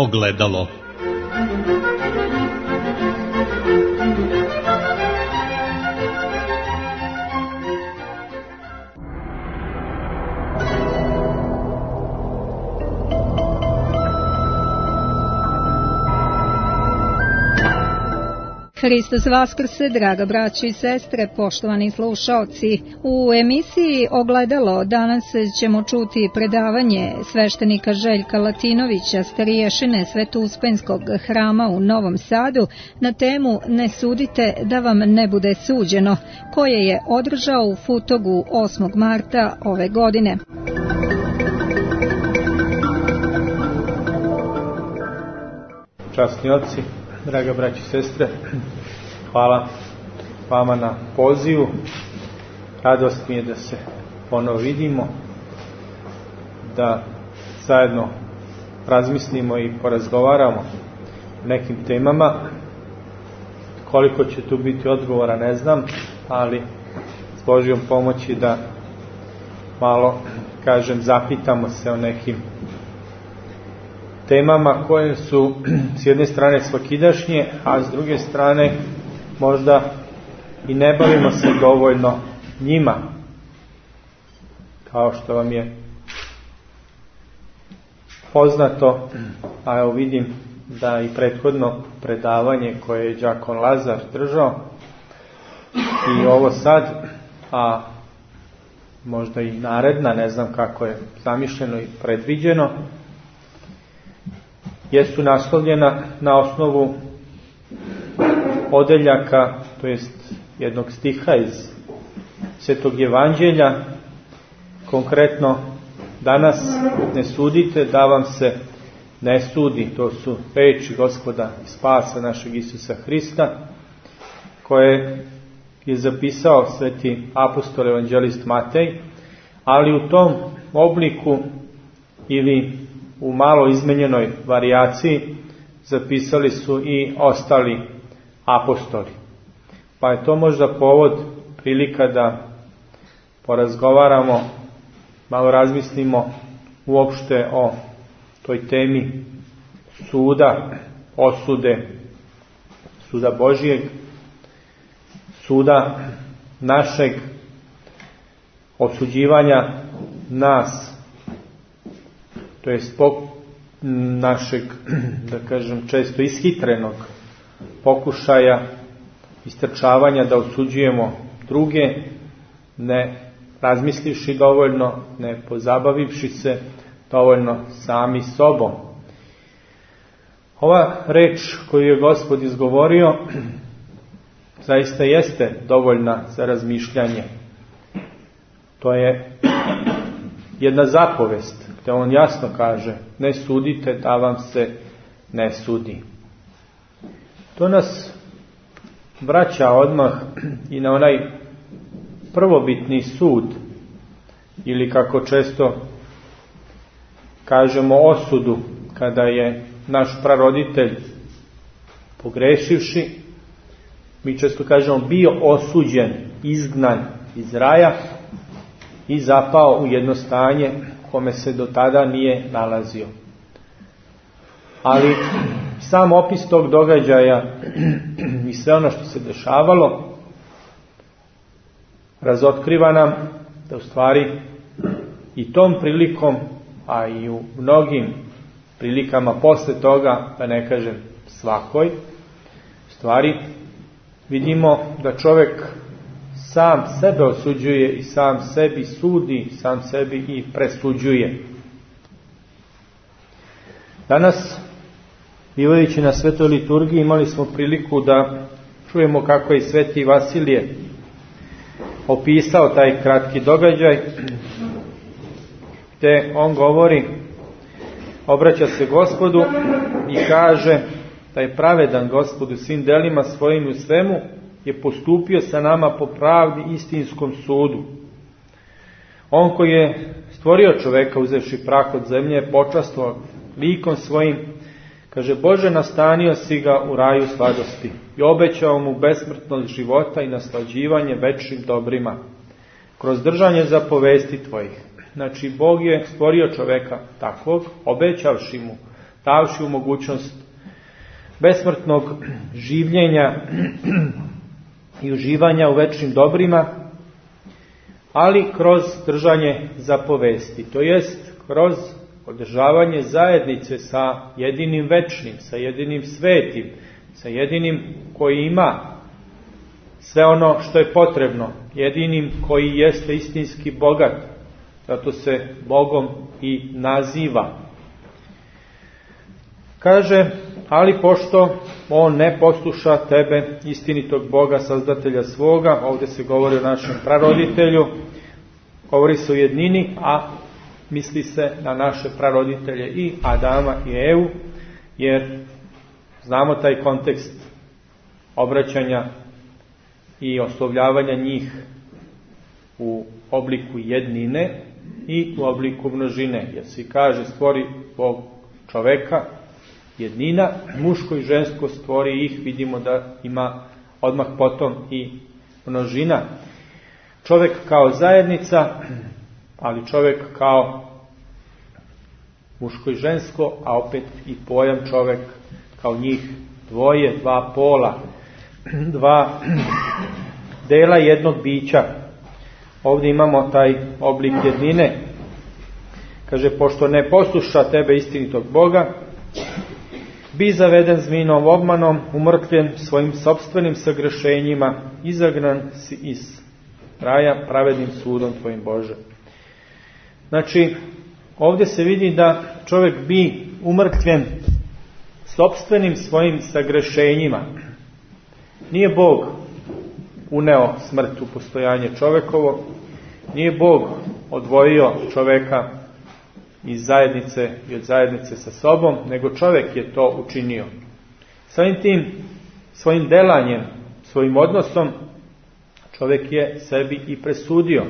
ogledalo. Hristos vaskrse, draga braći i sestre, poštovani slušaoci. U emisiji Ogledalo danas ćemo čuti predavanje sveštenika Željka Latinovića, stariješine Sveto-Uspenskog hrama u Novom Sadu, na temu Ne sudite da vam ne bude suđeno, koje je održao u Futogu 8. marta ove godine. Časni oci, draga braći i sestre, hvala vama na pozivu. Radost mi je da se ponovo vidimo, da zajedno razmislimo i porazgovaramo o nekim temama. Koliko će tu biti odgovora ne znam, ali s Božjom pomoći da malo, zapitamo se o nekim temama koje su s jedne strane svakidašnje, a s druge strane možda i ne bavimo se dovoljno njima. Kao što vam je poznato, a evo vidim da i prethodno predavanje koje je đakon Lazar držao i ovo sad, a možda i naredna, ne znam kako je zamišljeno i predviđeno, jesu naslovljena na osnovu odeljaka, to jest jednog stiha iz Svetog Evanđelja, konkretno danas ne sudite da vam se ne sudi. To su reči Gospoda i Spasa našeg Isusa Hrista, koje je zapisao sveti apostol evanđelist Matej, ali u tom obliku ili u malo izmenjenoj varijaciji zapisali su i ostali apostoli. Pa je to možda povod, prilika da porazgovaramo, malo razmislimo uopšte o toj temi suda, osude, suda Božijeg, suda našeg, osuđivanja nas, to je našeg, često ishitrenog pokušaja istrčavanja da osuđujemo druge, ne razmislivši dovoljno, ne pozabavivši se dovoljno sami sobom. Ova reč koju je Gospod izgovorio zaista jeste dovoljna za razmišljanje. To je jedna zapovest gdje on jasno kaže: ne sudite da vam se ne sudi. To nas vraća odmah i na onaj prvobitni sud, ili kako često kažemo osudu, kada je naš praroditelj pogrešivši, mi često kažemo bio osuđen, izgnan iz raja i zapao u jedno stanje kome se do tada nije nalazio. Ali sam opis tog događaja i sve ono što se dešavalo razotkriva nam da u stvari i tom prilikom, a i u mnogim prilikama posle toga, da ne kažem svakoj, u stvari vidimo da čovjek sam sebe osuđuje i sam sebi sudi, sam sebi i presuđuje. Danas, bivajući na svetoj liturgiji, imali smo priliku da čujemo kako je sveti Vasilije opisao taj kratki događaj, gdje on govori, obraća se Gospodu i kaže da je pravedan Gospod u svim delima svojim u svemu, je postupio sa nama po pravdi istinskom sudu. On koji je stvorio čoveka uzevši prah od zemlje, je počastvovao likom svojim, kaže: Bože, nastanio si ga u raju sladosti i obećao mu besmrtnost života i naslađivanje večnim dobrima kroz držanje zapovesti tvojih. Znači, Bog je stvorio čoveka takvog, obećavši mu davši u mogućnost besmrtnog življenja i uživanja u večnim dobrima, ali kroz držanje zapovesti, to jest kroz održavanje zajednice sa jedinim večnim, sa jedinim svetim, sa jedinim koji ima sve ono što je potrebno, jedinim koji jeste istinski bogat, zato se Bogom i naziva. Kaže, ali pošto on ne posluša tebe, istinitog Boga, sazdatelja svoga, ovdje se govori o našem praroditelju, govori se o jednini, a misli se na naše praroditelje i Adama i Evu, jer znamo taj kontekst obraćanja i oslovljavanja njih u obliku jednine i u obliku množine, jer se kaže stvori Bog čoveka, jednina, muško i žensko stvori ih, vidimo da ima odmah potom i množina. Čovjek kao zajednica, ali čovjek kao muško i žensko, a opet i pojam čovjek kao njih dvoje, dva pola, dva dela jednog bića. Ovdje imamo taj oblik jednine. Kaže, pošto ne posluša tebe, istinitog Boga, bi zaveden zminom obmanom, umrtvljen svojim sopstvenim sagrešenjima, izagnan si iz raja pravednim sudom tvojim, Bože. Znači, ovdje se vidi da čovjek bi umrtvljen sopstvenim svojim sagrešenjima. Nije Bog uneo smrt u postojanje čovjekovo, nije Bog odvojio čovjeka iz zajednice i od zajednice sa sobom, nego čovjek je to učinio. Samim tim svojim delanjem, svojim odnosom, čovjek je sebi i presudio.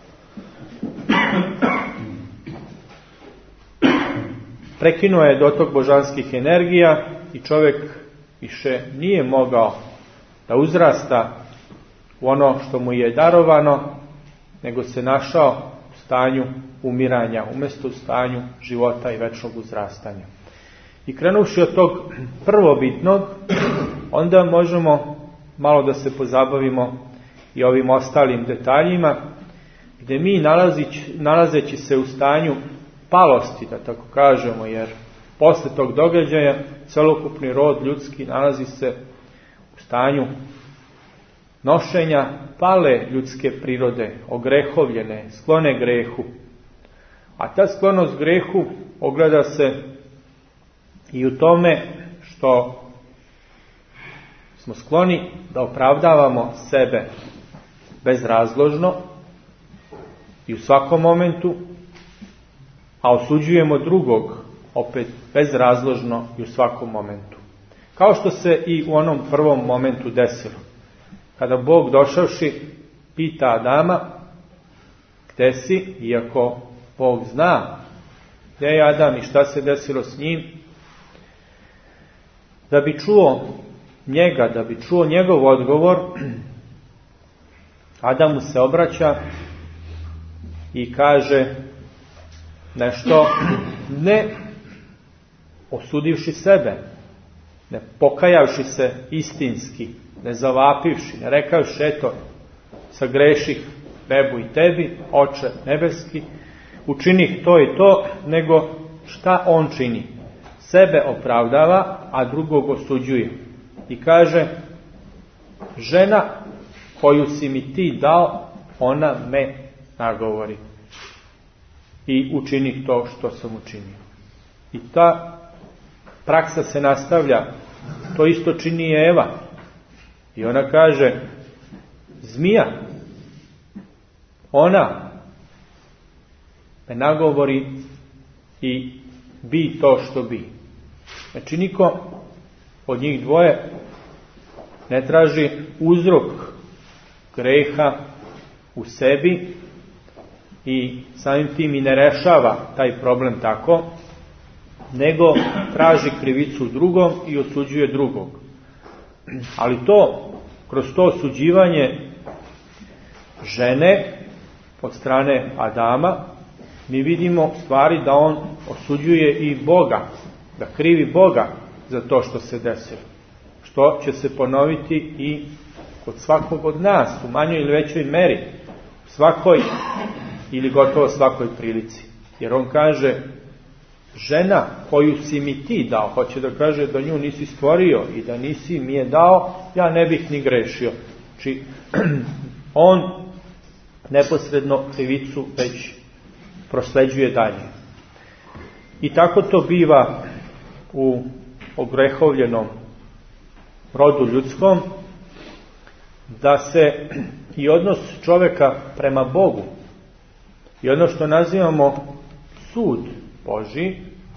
Prekinuo je dotok božanskih energija i čovjek više nije mogao da uzrasta u ono što mu je darovano, nego se našao u stanju umiranja, umjesto u stanju života i večnog uzrastanja. I krenuvši od tog prvobitnog, onda možemo malo da se pozabavimo i ovim ostalim detaljima, gdje mi nalazeći se u stanju palosti, da tako kažemo, jer posle tog događaja celokupni rod ljudski nalazi se u stanju nošenja pale ljudske prirode, ogrehovljene, sklone grehu. A ta sklonost grehu ogleda se i u tome što smo skloni da opravdavamo sebe bezrazložno i u svakom momentu, a osuđujemo drugog opet bezrazložno i u svakom momentu. Kao što se i u onom prvom momentu desilo. Kada Bog došavši pita Adama, gde si, iako Bog zna gde je Adam i šta se desilo s njim, da bi čuo njega, da bi čuo njegov odgovor, Adamu se obraća i kaže nešto, ne osudivši sebe, ne pokajavši se istinski, ne zavapivši, ne rekavši, eto, sagreših bebu i tebi, Oče nebeski, učinih to i to, nego šta on čini? Sebe opravdava, a drugog osuđuje. I kaže, žena koju si mi ti dao, ona me nagovori. I učini to što sam učinio. I ta praksa se nastavlja. To isto čini i Eva. I ona kaže, zmija, ona me nagovori i bi to što bi. Znači niko od njih dvoje ne traži uzrok greha u sebi i samim tim i ne rešava taj problem tako, nego traži krivicu drugom i osuđuje drugog. Ali to, kroz to osuđivanje žene od strane Adama, mi vidimo stvari da on osuđuje i Boga da krivi Boga za to što se desilo. Što će se ponoviti i kod svakog od nas, u manjoj ili većoj meri, u svakoj ili gotovo svakoj prilici. Jer on kaže, žena koju si mi ti dao, hoće da kaže da nju nisi stvorio i da nisi mi je dao, ja ne bih ni grešio. Znači, on neposredno krivicu već prosleđuje dalje. I tako to biva u ogrehovljenom rodu ljudskom, da se i odnos čovjeka prema Bogu i ono što nazivamo sud Božji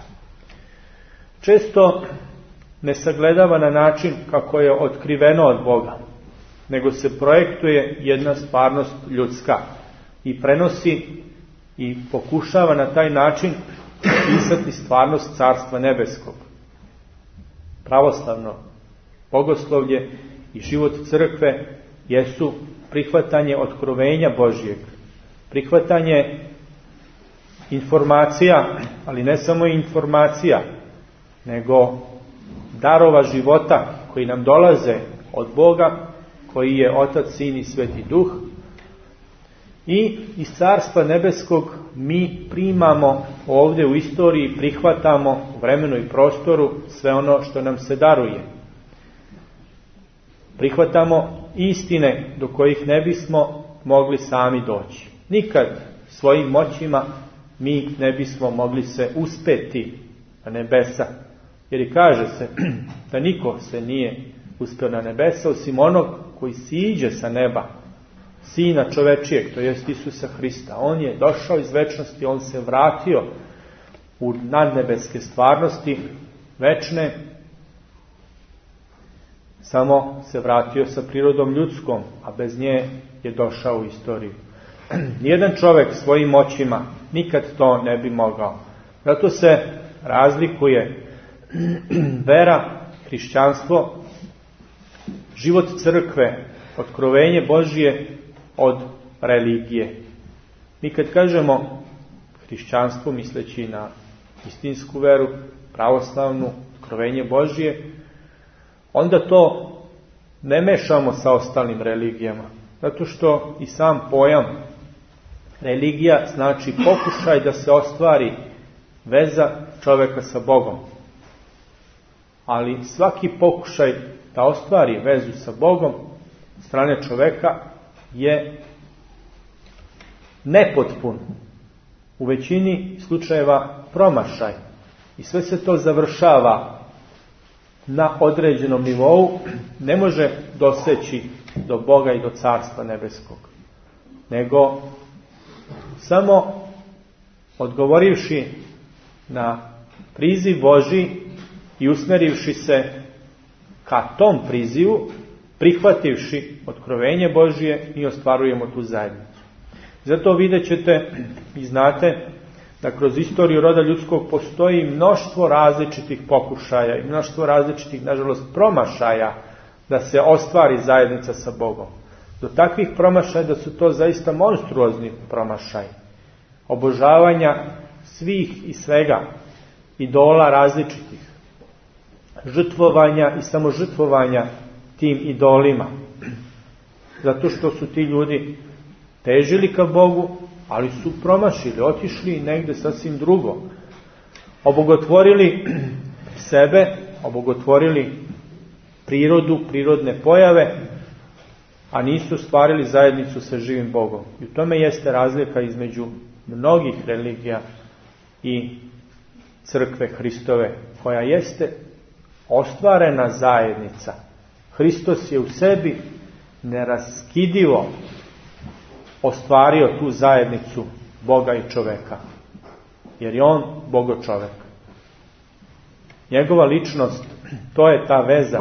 često ne sagledava na način kako je otkriveno od Boga, nego se projektuje jedna stvarnost ljudska i prenosi i pokušava na taj način pisati stvarnost Carstva nebeskog. Pravoslavno bogoslovlje i život crkve jesu prihvatanje otkrovenja Božjeg, prihvatanje informacija, ali ne samo informacija, nego darova života koji nam dolaze od Boga, koji je Otac, Sin i Sveti Duh. I iz Carstva nebeskog mi primamo ovdje u istoriji, prihvatamo u vremenu i prostoru sve ono što nam se daruje. Prihvatamo istine do kojih ne bismo mogli sami doći. Nikad svojim moćima mi ne bismo mogli se uspeti na nebesa. Jer i kaže se da niko se nije uspio na nebesa osim onog koji siđe sa neba, Sina čovečijeg, to jest Isusa Hrista. On je došao iz večnosti, on se vratio u nadnebeske stvarnosti večne, samo se vratio sa prirodom ljudskom, a bez nje je došao u istoriju. Nijedan čovjek svojim moćima nikad to ne bi mogao. Zato se razlikuje vera, hrišćanstvo, život crkve, otkrovenje Božje od religije. Mi kad kažemo hrišćanstvo, misleći na istinsku veru, pravoslavnu, otkrovenje Božje, onda to ne mešamo sa ostalim religijama. Zato što i sam pojam religija znači pokušaj da se ostvari veza čovjeka sa Bogom. Ali svaki pokušaj da ostvari vezu sa Bogom od strane čovjeka je nepotpun, u većini slučajeva promašaj. I sve se to završava na određenom nivou, ne može doseći do Boga i do Carstva nebeskog. Nego samo odgovorivši na priziv Božji i usmerivši se ka tom prizivu, prihvativši otkrovenje Božje, mi ostvarujemo tu zajednicu. Zato vidjet ćete i znate da kroz istoriju roda ljudskog postoji mnoštvo različitih pokušaja i mnoštvo različitih, nažalost, promašaja da se ostvari zajednica sa Bogom. Do takvih promašaja da su to zaista monstruozni promašaj. Obožavanja svih i svega, idola različitih, žrtvovanja i samožrtvovanja tim idolima. Zato što su ti ljudi težili ka Bogu, ali su promašili, otišli negde sasvim drugo. Obogotvorili sebe, obogotvorili prirodu, prirodne pojave, a nisu ostvarili zajednicu sa živim Bogom. I u tome jeste razlika između mnogih religija i crkve Hristove, koja jeste ostvarena zajednica. Hristos je u sebi neraskidivo ostvario tu zajednicu Boga i čoveka. Jer je on Bogo čovek. Njegova ličnost, to je ta veza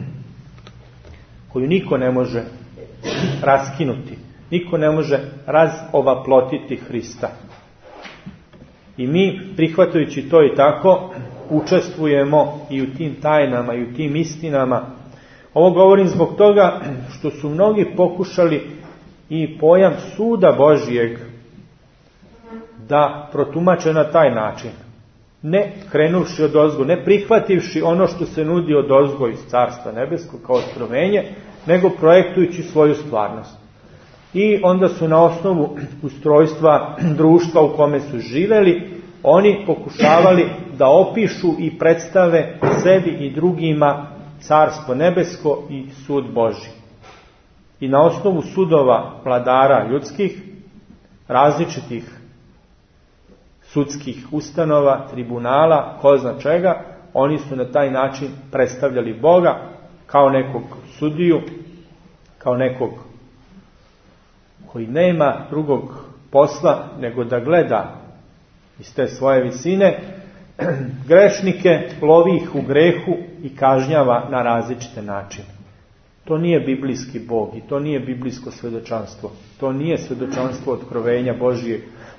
koju niko ne može raskinuti. Niko ne može razovaplotiti Hrista. I mi, prihvatajući to i tako, učestvujemo i u tim tajnama i u tim istinama. Ovo govorim zbog toga što su mnogi pokušali i pojam suda Božijeg da protumače na taj način. ne krenuvši odozgo, ne prihvativši ono što se nudi odozgo iz Carstva nebeskog kao otkrovenje, nego projektujući svoju stvarnost. I onda su na osnovu ustrojstva društva u kome su živeli, oni pokušavali da opišu i predstave sebi i drugima Carstvo nebesko i sud Božji. I na osnovu sudova vladara ljudskih, različitih sudskih ustanova, tribunala, ko zna čega, oni su na taj način predstavljali Boga kao nekog sudiju, kao nekog koji nema drugog posla nego da gleda iz te svoje visine grešnike, lovi ih u grehu i kažnjava na različite načine. To nije biblijski Bog i to nije biblijsko svedočanstvo. To nije svedočanstvo otkrovenja Božije.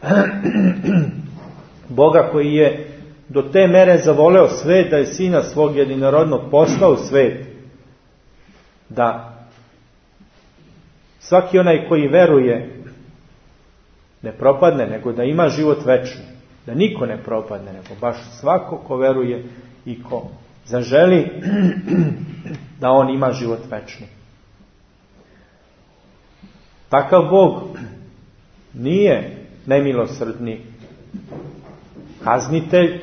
Boga koji je do te mere zavoleo svet da je Sina svog jedinorodnog poslao u svet, da svaki onaj koji veruje ne propadne, nego da ima život večni. Da niko ne propadne, nego baš svako ko veruje i ko zaželi da on ima život večni. Takav Bog nije nemilosrdni kaznitelj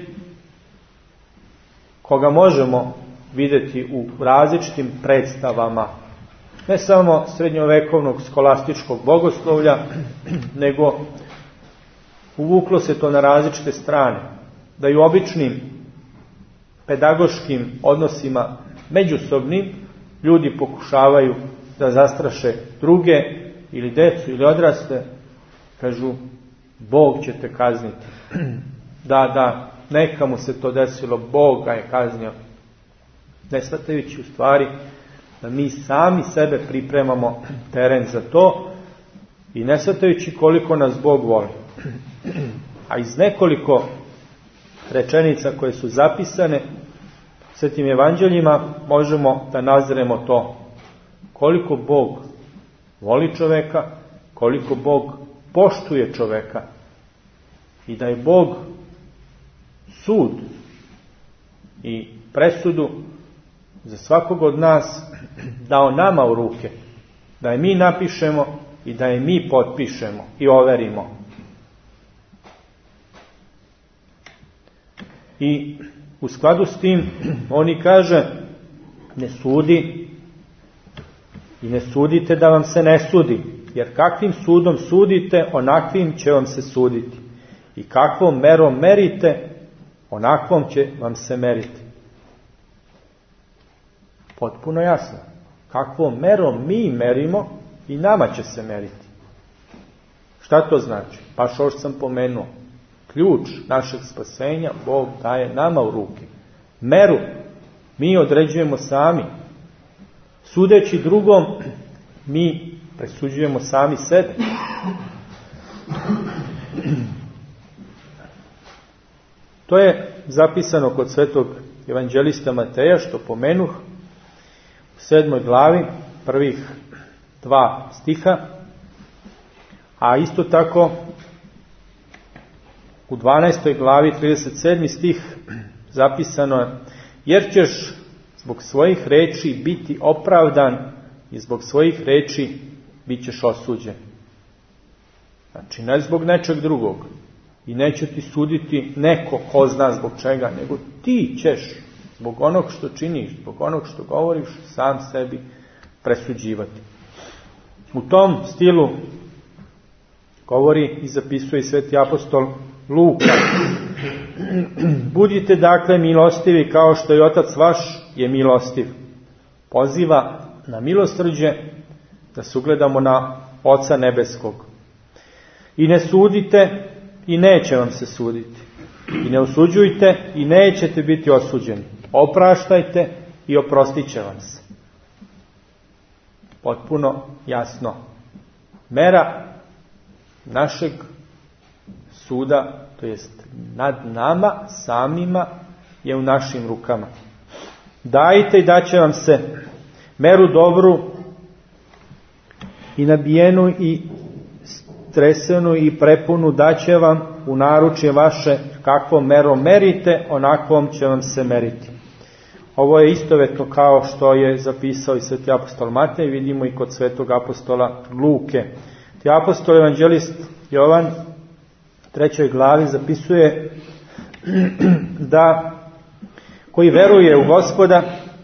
koga možemo vidjeti u različitim predstavama, ne samo srednjovekovnog skolastičkog bogoslovlja, nego uvuklo se to na različite strane, da i u običnim pedagoškim odnosima međusobnim ljudi pokušavaju da zastraše druge ili decu ili odrasle, kažu Bog će te kazniti. Da, neka mu se to desilo, Bog ga je kaznio. Ne shvatajući u stvari da mi sami sebe pripremamo teren za to i ne shvatajući koliko nas Bog voli. A iz nekoliko rečenica koje su zapisane Svetim evanđeljima možemo da nazremo to koliko Bog voli čoveka, koliko Bog poštuje čoveka i da je Bog sud i presudu za svakog od nas dao nama u ruke, da je mi napišemo i da je mi potpišemo i overimo. I u skladu s tim oni kaže ne sudi i ne sudite da vam se ne sudi, jer kakvim sudom sudite, onakvim će vam se suditi. I kakvom merom merite, onakvom će vam se meriti. Potpuno jasno. Kakvom merom mi merimo i nama će se meriti. Šta to znači? Pa što sam pomenuo. Ključ našeg spasenja Bog daje nama u ruke. Meru mi određujemo sami. Sudeći drugom, mi presuđujemo sami sebe. To je zapisano kod svetog evanđelista Mateja, što pomenuh, u 7. glavi, prvih 2 stiha, a isto tako u 12. glavi, 37. stih, zapisano je: jer ćeš zbog svojih reči biti opravdan i zbog svojih reči bit ćeš osuđen. Znači, ne zbog nečeg drugog. I neće ti suditi neko ko zna zbog čega, nego ti ćeš zbog onog što činiš, zbog onog što govoriš, sam sebi presuđivati. U tom stilu govori i zapisuje sveti apostol Luka: budite dakle milostivi kao što i Otac vaš je milostiv. Poziva na milosrđe, da se ugledamo na Oca nebeskog. I ne sudite i neće vam se suditi. I ne osuđujte i nećete biti osuđeni. Opraštajte i oprostit će vam se. Potpuno jasno. Mera našeg suda, to jest nad nama samima, je u našim rukama. Dajte i daće vam se meru dobru i nabijenu i stresenu i prepunu daće vam, u naručje vaše, kakvom merom merite, onakvom će vam se meriti. Ovo je istovetno kao što je zapisao i sveti apostol Matej, vidimo i kod svetog apostola Luke. Ti apostol evanđelist Jovan u 3. glavi zapisuje da koji veruje u Gospoda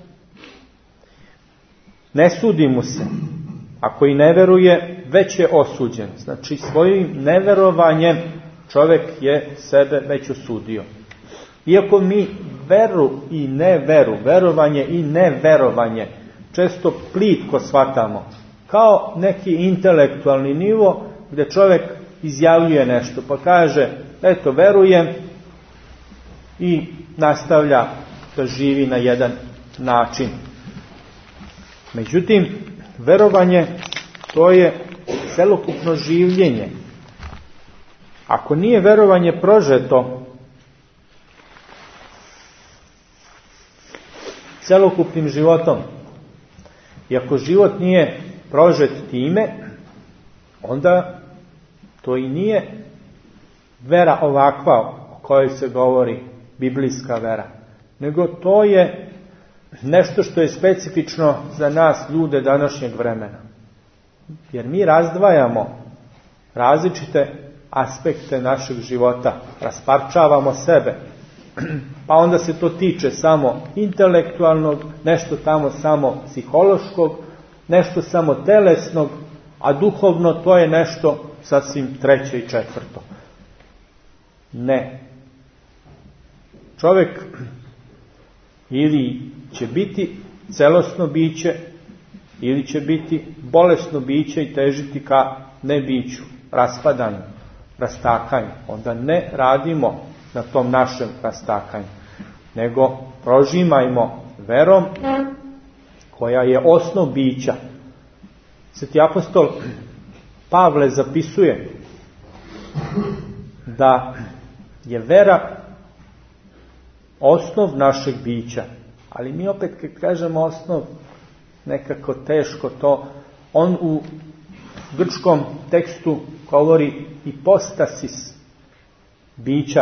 ne sudi mu se, a koji ne veruje već je osuđen. Znači svojim neverovanjem čovjek je sebe već osudio. Iako mi veru i neveru, verovanje i neverovanje često plitko shvatamo kao neki intelektualni nivo gdje čovjek izjavljuje nešto pa kaže eto verujem i nastavlja da živi na jedan način. Međutim, verovanje to je celokupno življenje. Ako nije verovanje prožeto celokupnim životom i ako život nije prožet time, onda to i nije vera ovakva o kojoj se govori biblijska vera, nego to je nešto što je specifično za nas ljude današnjeg vremena. Jer mi razdvajamo različite aspekte našeg života, rasparčavamo sebe, pa onda se to tiče samo intelektualnog, nešto tamo samo psihološkog, nešto samo telesnog, a duhovno to je nešto sasvim treće i četvrto. Ne. Čovjek ili će biti celosno biće, ili će biti bolesno biće i težiti ka nebiću, raspadanju, rastakanju. Onda ne radimo na tom našem rastakanju, nego prožimajmo verom koja je osnov bića. Sveti apostol Pavle zapisuje da je vera osnov našeg bića, ali mi opet kad kažemo osnov nekako teško to, on u grčkom tekstu govori hipostasis bića.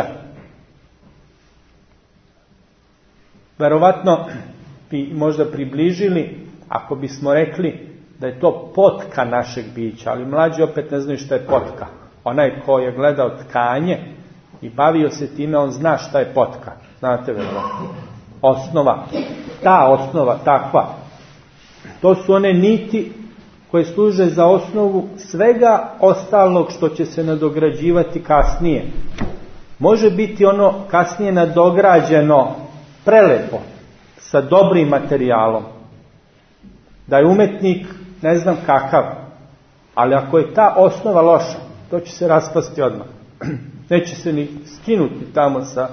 Verovatno bi možda približili ako bismo rekli da je to potka našeg bića, ali mlađi opet ne znaju šta je potka. Onaj ko je gledao tkanje i bavio se time, on zna šta je potka. Znate verovatno. Osnova. Ta osnova, takva. To su one niti koje služe za osnovu svega ostalog što će se nadograđivati kasnije. Može biti ono kasnije nadograđeno prelepo, sa dobrim materijalom. Da je umetnik ne znam kakav, ali ako je ta osnova loša, to će se raspasti odmah. Neće se ni skinuti tamo sa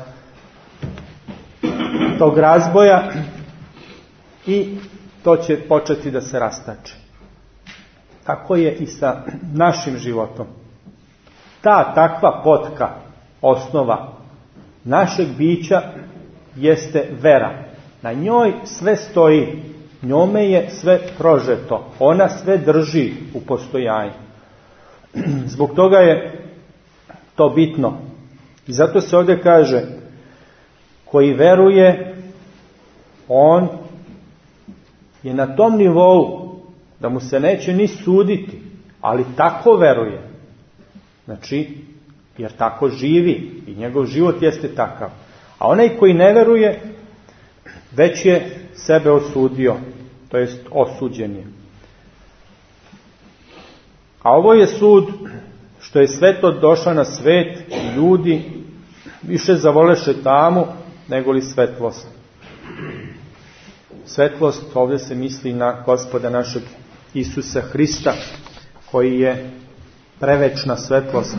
tog razboja i to će početi da se rastače. Tako je i sa našim životom. Ta takva potka, osnova našeg bića jeste vera. Na njoj sve stoji, njome je sve prožeto, ona sve drži u postojanju. Zbog toga je to bitno. I zato se ovdje kaže, koji veruje, on je na tom nivou da mu se neće ni suditi, ali tako veruje. Znači, jer tako živi i njegov život jeste takav. A onaj koji ne veruje, već je sebe osudio, to jest osuđen je. A ovo je sud što je svetlost došla na svet i ljudi više zavoleše tamu nego li svetlost. Svetlost, ovdje se misli na Gospoda našeg Isusa Hrista, koji je prevečna svetlost.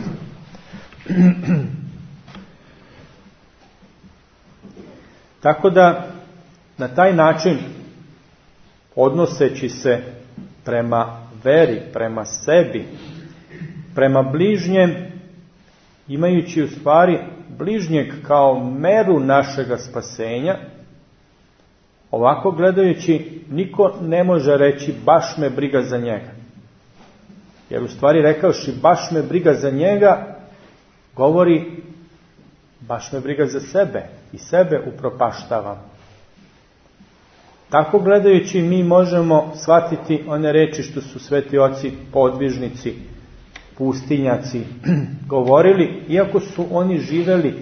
Tako da, na taj način, odnoseći se prema veri, prema sebi, prema bližnjem, imajući u stvari bližnjeg kao meru našega spasenja, ovako gledajući, niko ne može reći baš me briga za njega. Jer u stvari rekavši baš me briga za njega, govori, baš me briga za sebe i sebe upropaštavam. Tako gledajući mi možemo shvatiti one reči što su sveti oci podvižnici, pustinjaci govorili, iako su oni živeli,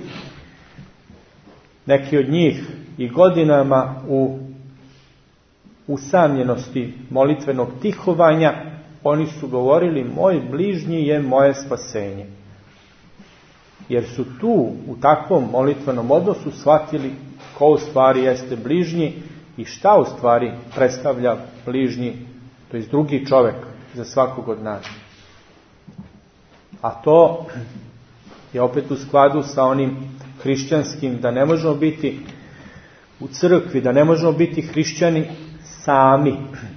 neki od njih, i godinama u usamljenosti molitvenog tihovanja, oni su govorili, moj bližnji je moje spasenje. Jer su tu u takvom molitvenom odnosu shvatili ko u stvari jeste bližnji i šta u stvari predstavlja bližnji, to je drugi čovjek za svakog od nas. A to je opet u skladu sa onim hrišćanskim, da ne možemo biti u crkvi, da ne možemo biti hrišćani sami.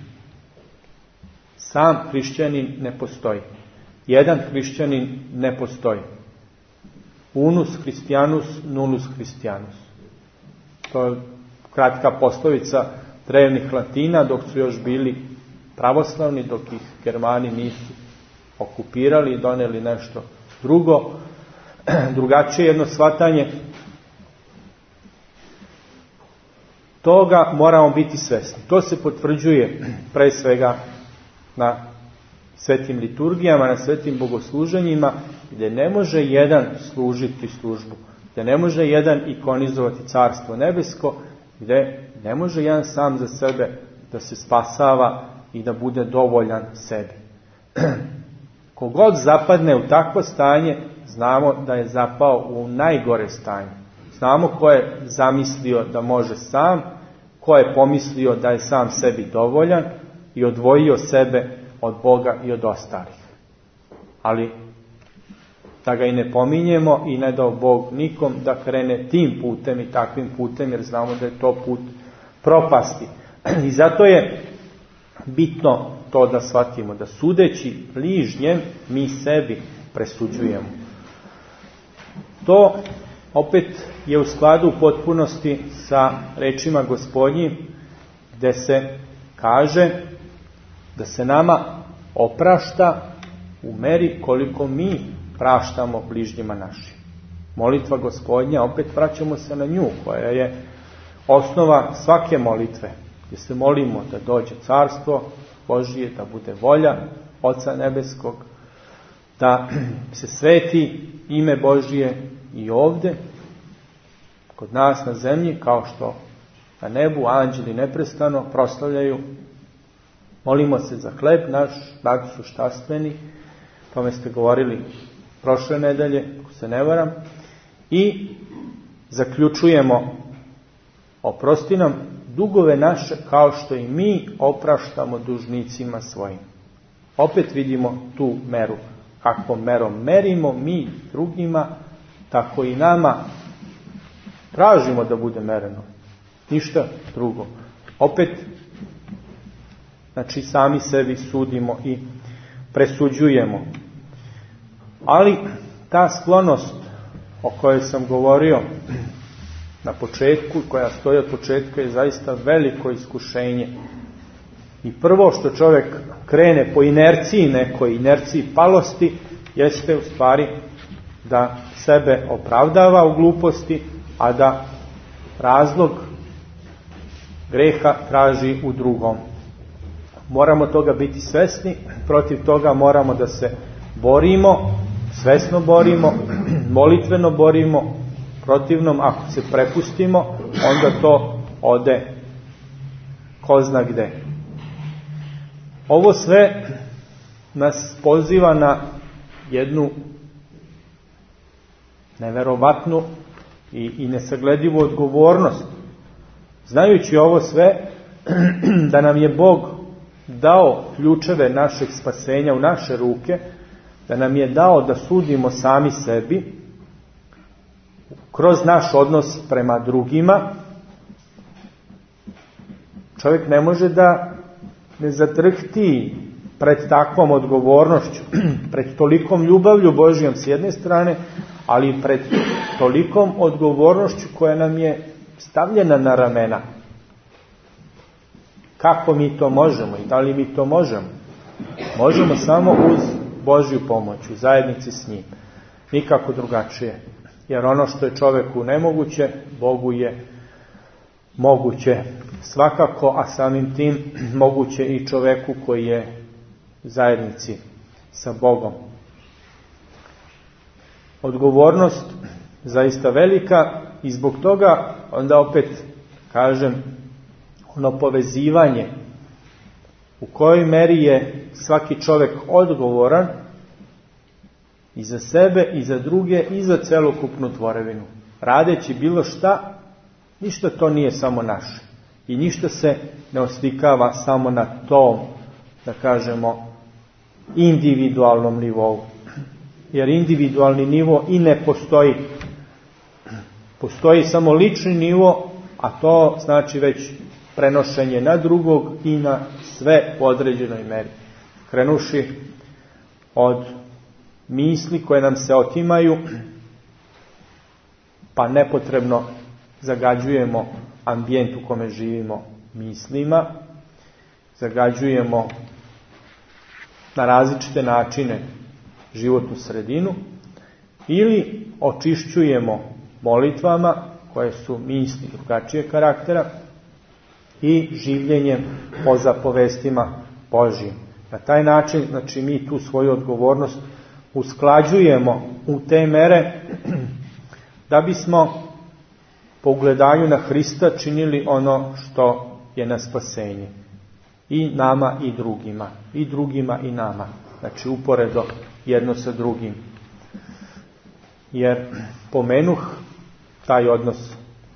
Sam hrišćanin ne postoji. Jedan hrišćanin ne postoji. Unus Christianus, nullus Christianus. To je kratka poslovica drevnih Latina, dok su još bili pravoslavni, dok ih Germani nisu okupirali i doneli nešto drugo, drugačije jedno shvatanje. Toga moramo biti svesni. To se potvrđuje pre svega na svetim liturgijama, na svetim bogosluženjima, gdje ne može jedan služiti službu, gdje ne može jedan ikonizovati carstvo nebesko, gdje ne može jedan sam za sebe da se spasava i da bude dovoljan sebi. Kogod zapadne u takvo stanje, znamo da je zapao u najgore stanje. Znamo ko je zamislio da može sam, ko je pomislio da je sam sebi dovoljan i odvojio sebe od Boga i od ostalih. Ali da ga i ne pominjemo i ne dao Bog nikom da krene tim putem i takvim putem, jer znamo da je to put propasti. I zato je bitno to da shvatimo, da sudeći bližnjem mi sebi presuđujemo. To opet je u skladu u potpunosti sa rečima Gospodnjim, gde se kaže da se nama oprašta u meri koliko mi praštamo bližnjima našim. Molitva Gospodnja, opet vraćamo se na nju, koja je osnova svake molitve, gdje se molimo da dođe carstvo Božije, da bude volja Oca Nebeskog, da se sveti ime Božije i ovdje, kod nas na zemlji, kao što na nebu anđeli neprestano proslavljaju. Molimo se za hleb naš, blagosluštastveni, tome ste govorili prošle nedelje, ako se ne varam, i zaključujemo, oprosti nam dugove naše kao što i mi opraštamo dužnicima svojim. Opet vidimo tu meru. Kakvom merom merimo mi drugima, tako i nama tražimo da bude mereno. Ništa drugo. Opet, znači sami sebi sudimo i presuđujemo. Ali ta sklonost o kojoj sam govorio na početku, koja stoji od početka, je zaista veliko iskušenje. I prvo što čovjek krene po inerciji, nekoj inerciji palosti, jeste u stvari da sebe opravdava u gluposti, a da razlog greha traži u drugom. Moramo toga biti svesni, protiv toga moramo da se borimo, svesno borimo, molitveno borimo, protivnom ako se prepustimo, onda to ode ko zna gde. Ovo sve nas poziva na jednu neverovatnu i nesagledivu odgovornost. Znajući ovo sve, da nam je Bog dao ključeve našeg spasenja u naše ruke, da nam je dao da sudimo sami sebi kroz naš odnos prema drugima, čovjek ne može da ne zatrhti pred takvom odgovornošću, pred tolikom ljubavlju Božjom s jedne strane, ali pred tolikom odgovornošću koja nam je stavljena na ramena. Kako mi to možemo i da li mi to možemo? Možemo samo uz Božju pomoć, u zajednici s njim. nikako drugačije. Jer ono što je čoveku nemoguće, Bogu je moguće svakako, a samim tim moguće i čoveku koji je u zajednici sa Bogom. Odgovornost zaista velika i zbog toga onda opet kažem ono povezivanje u kojoj meri je svaki čovjek odgovoran i za sebe i za druge i za celokupnu tvorevinu. Radeći bilo šta, ništa to nije samo naše i ništa se ne oslikava samo na tom, da kažemo, individualnom nivou. Jer individualni nivo i ne postoji. Postoji samo lični nivo, a to znači već prenošenje na drugog i na sve u određenoj meri. Krenuši od misli koje nam se otimaju, pa nepotrebno zagađujemo ambijent u kome živimo mislima, zagađujemo na različite načine životnu sredinu ili očišćujemo molitvama koje su misli drugačije karaktera i življenjem po zapovestima Božjim. Na taj način, znači, mi tu svoju odgovornost usklađujemo u te mere da bismo po ugledanju na Hrista činili ono što je na spasenje. I nama i drugima. I drugima i nama. Znači uporedo jedno sa drugim. Jer pomenuh taj odnos.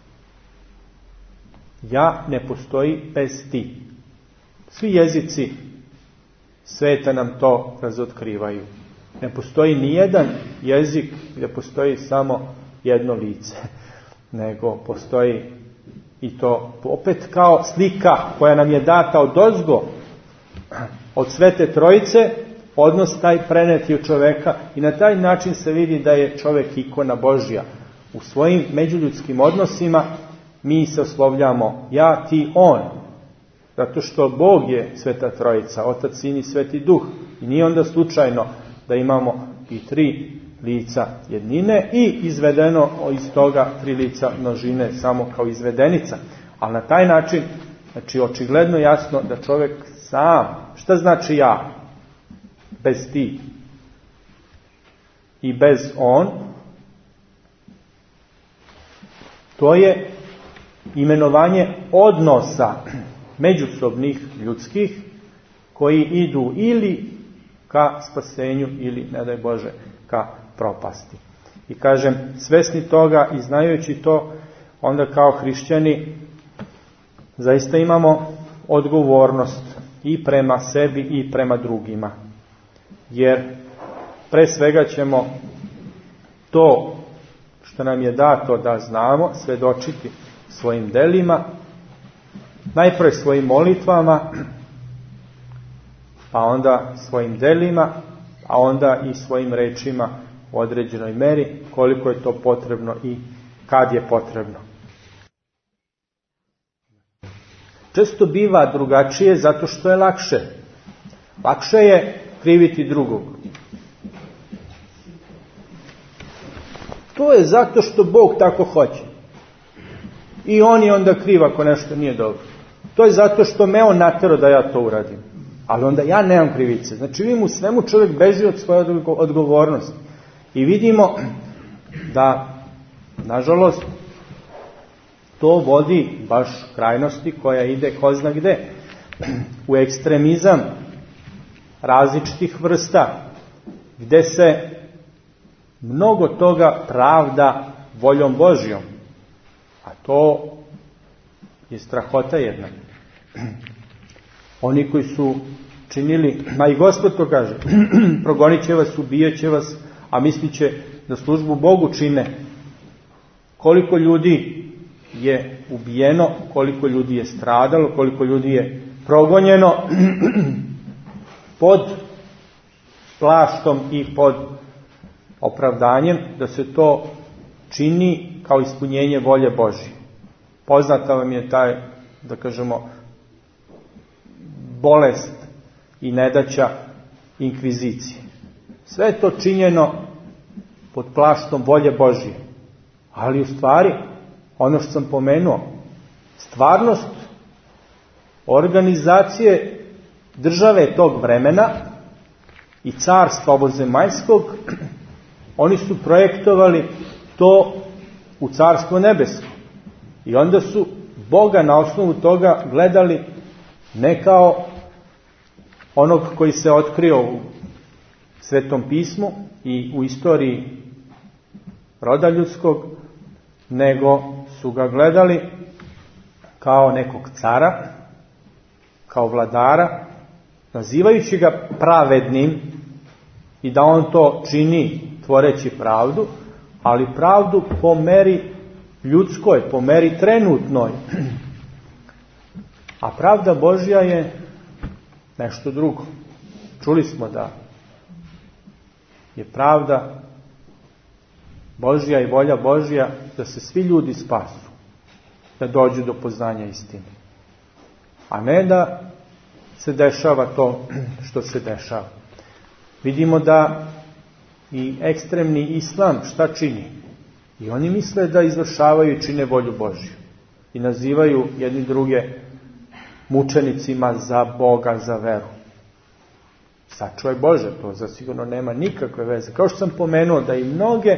Ja ne postoji bez ti. Svi jezici sveta nam to razotkrivaju. Ne postoji ni jedan jezik gdje postoji samo jedno lice. Nego postoji i to opet kao slika koja nam je data odozgo od Svete Trojice, odnos taj preneti u čoveka i na taj način se vidi da je čovek ikona Božja. U svojim međuljudskim odnosima mi se oslovljamo ja, ti, on. Zato što Bog je Sveta Trojica, Otac, Sin i Sveti Duh. I nije onda slučajno da imamo i 3 lica jednine i izvedeno iz toga 3 lica množine samo kao izvedenica. Ali na taj način, znači očigledno jasno da čovjek sam, šta znači ja? Bez ti i bez on, to je imenovanje odnosa međusobnih ljudskih koji idu ili ka spasenju ili, ne daj Bože, ka propasti. I kažem, svesni toga i znajući to, onda kao hrišćani zaista imamo odgovornost i prema sebi i prema drugima. Jer pre svega ćemo to što nam je dato da znamo svedočiti svojim delima, najprije svojim molitvama, pa onda svojim delima, a onda i svojim rečima u određenoj meri, koliko je to potrebno i kad je potrebno. Često biva drugačije zato što je lakše. Lakše je kriviti drugog. To je zato što Bog tako hoće. I on je onda kriv ako nešto nije dobro. To je zato što me on naterao da ja to uradim. Ali onda ja nemam krivice. Znači vidimo u svemu čovjek beži od svoje odgovornosti. I vidimo da, nažalost, to vodi baš krajnosti koja ide ko zna gde. U ekstremizam različitih vrsta, gde se mnogo toga pravda voljom Božjom. A to je strahota jedna. Oni koji su činili, a i Gospod to kaže, progonit će vas, ubijat će vas, a mislit će da službu Bogu čine. Koliko ljudi je ubijeno, koliko ljudi je stradalo, koliko ljudi je progonjeno pod plaštom i pod opravdanjem da se to čini kao ispunjenje volje Božje. Poznata vam je taj, da kažemo, bolest i nedaća inkvizicije. Sve je to činjeno pod plaštom volje Božje. Ali u stvari, ono što sam pomenuo, stvarnost organizacije države tog vremena i carstva ovozemaljskog, oni su projektovali to u carstvo nebesko. I onda su Boga na osnovu toga gledali ne kao onog koji se otkrio u Svetom pismu i u istoriji roda ljudskog, nego su ga gledali kao nekog cara, kao vladara, nazivajući ga pravednim i da on to čini tvoreći pravdu, ali pravdu po meri ljudskoj, po meri trenutnoj. A pravda Božja je nešto drugo. Čuli smo da je pravda Božja i volja Božja da se svi ljudi spasu, da dođu do poznanja istine. A ne da se dešava to što se dešava. Vidimo da i ekstremni islam šta čini? I oni misle da izvršavaju i čine volju Božju. I nazivaju jedni druge mučenicima za Boga, za veru. Sačuvaj Bože, to zasigurno nema nikakve veze. Kao što sam pomenuo da i mnoge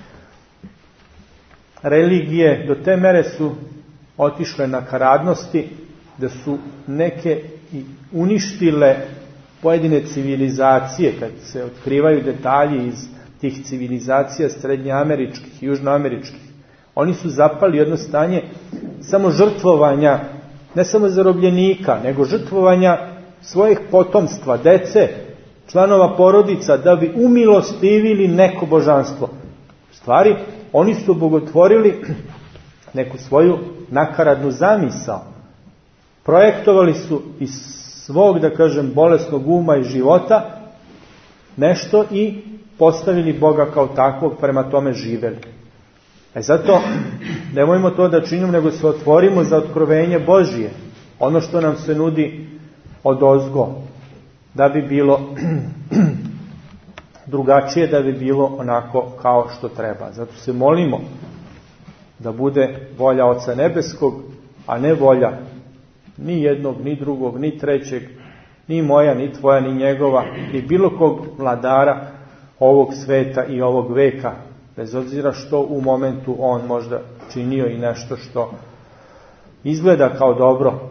religije do te mere su otišle na karadnosti, da su neke i uništile pojedine civilizacije, kad se otkrivaju detalji iz tih civilizacija srednjoameričkih i južnoameričkih. Oni su zapali jedno stanje samo žrtvovanja, ne samo zarobljenika, nego žrtvovanja svojih potomstva, dece, članova porodica, da bi umilostivili neko božanstvo. U stvari, oni su bogotvorili neku svoju nakaradnu zamisao. Projektovali su iz svog, da kažem, bolesnog uma i života nešto i postavili Boga kao takvog, prema tome živeli. Zato nemojmo to da činimo, nego se otvorimo za otkrovenje Božije. Ono što nam se nudi odozgo, da bi bilo drugačije, da bi bilo onako kao što treba. Zato se molimo da bude volja Oca Nebeskog, a ne volja ni jednog, ni drugog, ni trećeg, ni moja, ni tvoja, ni njegova, ni bilo kog vladara ovog sveta i ovog veka, bez obzira što u momentu on možda činio i nešto što izgleda kao dobro.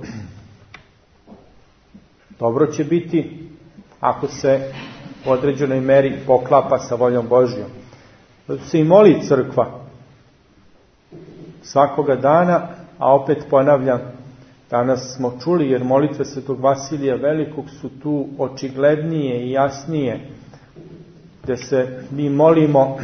Dobro će biti ako se u određenoj meri poklapa sa voljom Božjom. Zato se i moli crkva svakoga dana, a opet ponavljam, danas smo čuli, jer molitve Svetog Vasilija Velikog su tu očiglednije i jasnije, gdje se mi molimo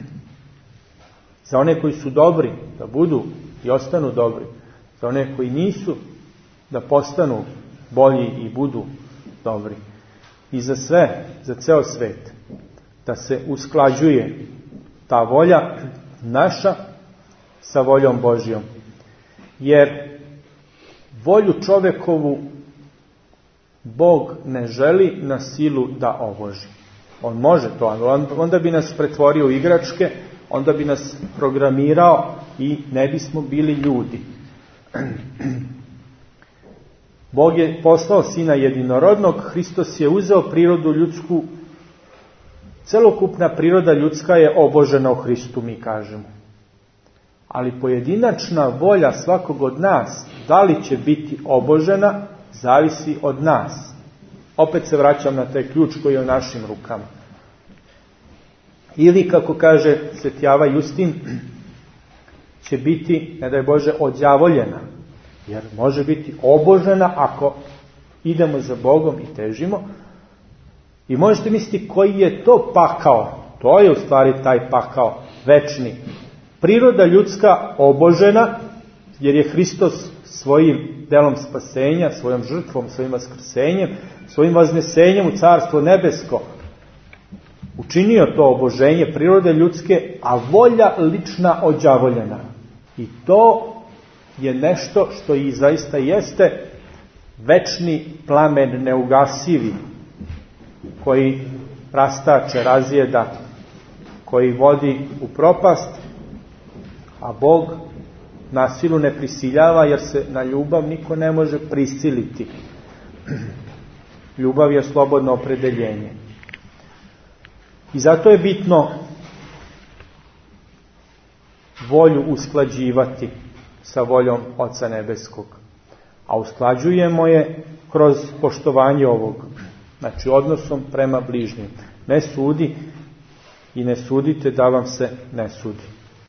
za one koji su dobri, da budu i ostanu dobri, za one koji nisu, da postanu bolji i budu dobri. I za sve, za ceo svet, da se usklađuje ta volja naša sa voljom Božjom. Jer volju čovekovu Bog ne želi na silu da oboži. On može to, ali onda bi nas pretvorio u igračke, onda bi nas programirao i ne bismo bili ljudi. Bog je poslao Sina jedinorodnog, Hristos je uzeo prirodu ljudsku, celokupna priroda ljudska je obožena u Hristu, mi kažemo. Ali pojedinačna volja svakog od nas, da li će biti obožena, zavisi od nas. Opet se vraćam na taj ključ koji je u našim rukama. Ili, kako kaže Sveti Ava Justin, će biti, ne daj Bože, odjavoljena. Jer može biti obožena ako idemo za Bogom i težimo. I možete misliti koji je to pakao. To je u stvari taj pakao večni. Priroda ljudska obožena, jer je Hristos svojim delom spasenja, svojom žrtvom, svojim vaskrsenjem, svojim vaznesenjem u Carstvo nebesko učinio to oboženje prirode ljudske, a volja lična odjavoljena. I to je nešto što i zaista jeste večni plamen neugasivi, koji rastače, razjeda koji vodi u propast, a Bog na silu ne prisiljava, jer se na ljubav niko ne može prisiliti. Ljubav je slobodno opredeljenje. I zato je bitno volju usklađivati sa voljom Oca Nebeskog. A usklađujemo je kroz poštovanje ovog. Znači odnosom prema bližnjim. Ne sudi i ne sudite da vam se ne sudi.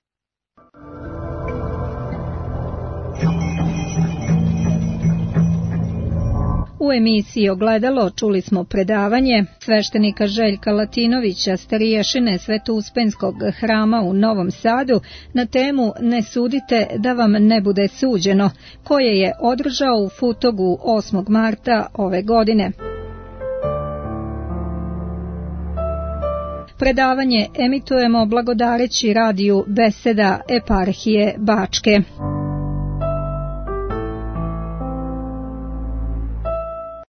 U emisiji Ogledalo čuli smo predavanje sveštenika Željka Latinovića, stariješine Sveto-Uspenskog hrama u Novom Sadu, na temu Ne sudite da vam ne bude suđeno, koje je održao u Futogu 8. marta ove godine. Predavanje emitujemo blagodareći radiju Beseda eparhije Bačke.